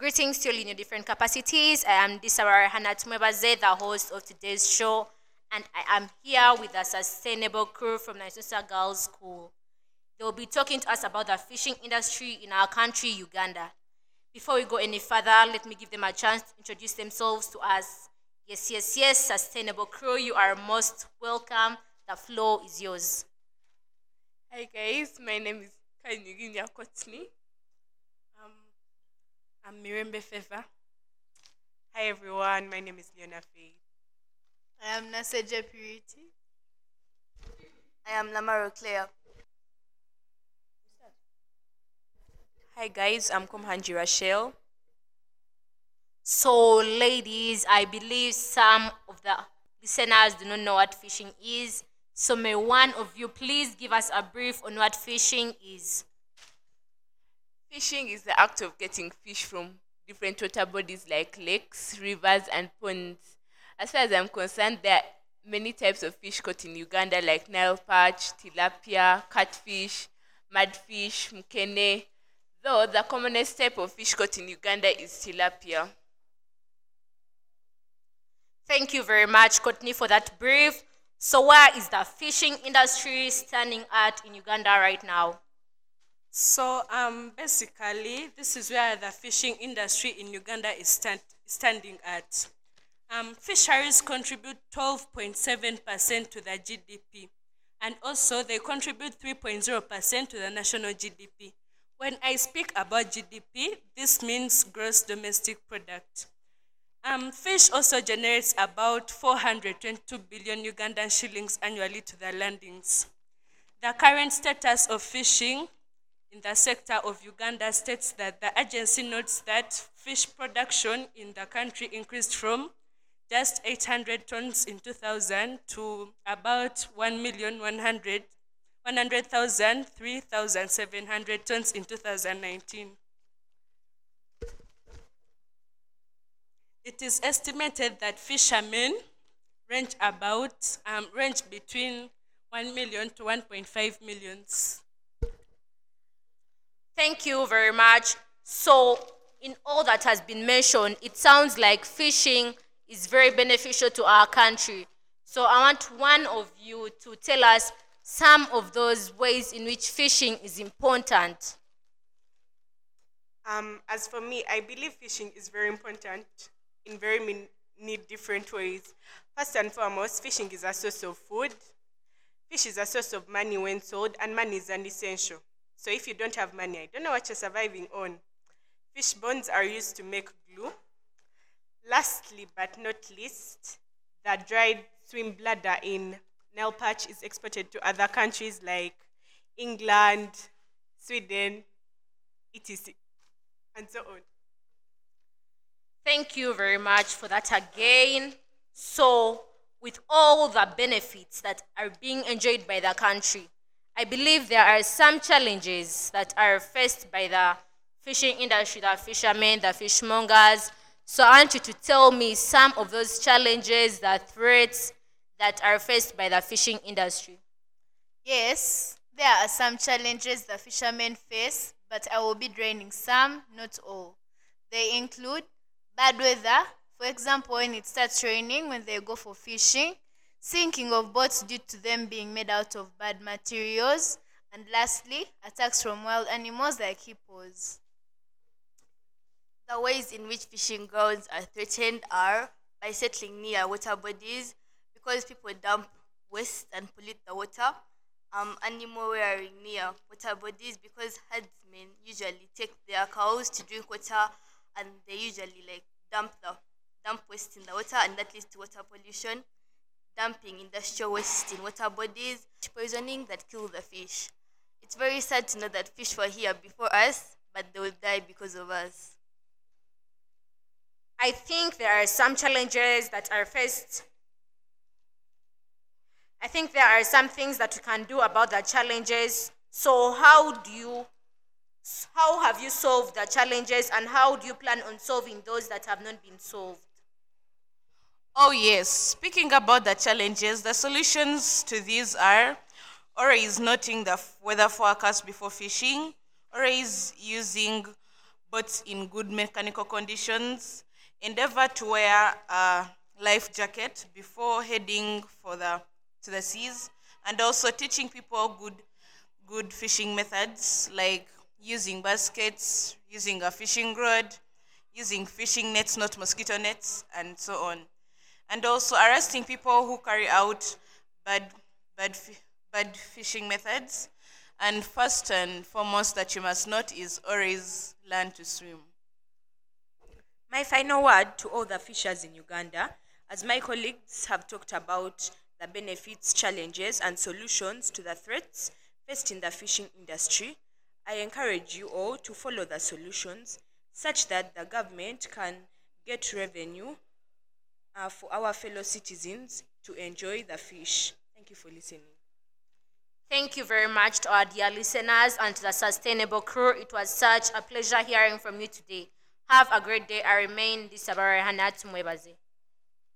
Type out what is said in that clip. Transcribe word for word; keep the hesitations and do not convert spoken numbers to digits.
Greetings to you in your different capacities. I am Disawara Hanat Mwebaze, the host of today's show, and I am here with a sustainable crew from Naisusa Girls School. They will be talking to us about the fishing industry in our country, Uganda. Before we go any further, let me give them a chance to introduce themselves to us. Yes, yes, yes, sustainable crew, you are most welcome. The floor is yours. Hi guys, my name is Kanyuginya Kotni. Um, I'm Mirembe Fever. Hi everyone, my name is Leona Faye. I am Naseja Purity. I am Lamaro Claire. Hi guys, I'm Kumhanji Rachel. So, ladies, I believe some of the listeners do not know what fishing is. So, may one of you please give us a brief on what fishing is? Fishing is the act of getting fish from different water bodies like lakes, rivers, and ponds. As far as I'm concerned, there are many types of fish caught in Uganda like Nile perch, tilapia, catfish, mudfish, mkene. Though the commonest type of fish caught in Uganda is tilapia. Thank you very much, Courtney, for that brief. So, where is the fishing industry standing at in Uganda right now? So, um, basically, this is where the fishing industry in Uganda is stand, standing at. Um, fisheries contribute twelve point seven percent to the G D P, and also they contribute three point zero percent to the national G D P. When I speak about G D P, this means gross domestic product. Um, fish also generates about four hundred twenty-two billion Ugandan shillings annually to the landings. The current status of fishing in the sector of Uganda states that the agency notes that fish production in the country increased from just eight hundred tons in two thousand to about one million one hundred thousand, three thousand seven hundred tons in two thousand nineteen. It is estimated that fishermen range about um, range between one million to one point five millions. Thank you very much. So, in all that has been mentioned, it sounds like fishing is very beneficial to our country. So, I want one of you to tell us some of those ways in which fishing is important. Um, as for me, I believe fishing is very important in very many different ways. First and foremost, fishing is a source of food. Fish is a source of money when sold, and money is an essential. So if you don't have money, I don't know what you're surviving on. Fish bones are used to make glue. Lastly, but not least, the dried swim bladder in Nile perch is exported to other countries like England, Sweden, et cetera, and so on. Thank you very much for that again. So, with all the benefits that are being enjoyed by the country, I believe there are some challenges that are faced by the fishing industry, the fishermen, the fishmongers. So I want you to tell me some of those challenges, the threats that are faced by the fishing industry. Yes, there are some challenges the fishermen face, but I will be draining some, not all. They include bad weather, for example, when it starts raining when they go for fishing, sinking of boats due to them being made out of bad materials, and lastly, attacks from wild animals like hippos. The ways in which fishing grounds are threatened are by settling near water bodies because people dump waste and pollute the water. Um, animal rearing near water bodies because herdsmen usually take their cows to drink water and they usually like dump the dump waste in the water and that leads to water pollution. Dumping industrial waste in water bodies, poisoning that kill the fish. It's very sad to know that fish were here before us, but they will die because of us. I think there are some challenges that are faced. I think there are some things that we can do about the challenges. So how do you, how have you solved the challenges and how do you plan on solving those that have not been solved? Oh yes, speaking about the challenges, the solutions to these are always noting the f- weather forecast before fishing, always using boats in good mechanical conditions, endeavor to wear a life jacket before heading for the to the seas, and also teaching people good good fishing methods like using baskets, using a fishing rod, using fishing nets, not mosquito nets, and so on. And also arresting people who carry out bad, bad, fi- bad fishing methods. And first and foremost that you must note is always learn to swim. My final word to all the fishers in Uganda, as my colleagues have talked about the benefits, challenges, and solutions to the threats faced in the fishing industry, I encourage you all to follow the solutions such that the government can get revenue uh, for our fellow citizens to enjoy the fish. Thank you for listening. Thank you very much to our dear listeners and to the Sustainable crew. It was such a pleasure hearing from you today. Have a great day. I remain Disabare Hanat Mwebaze.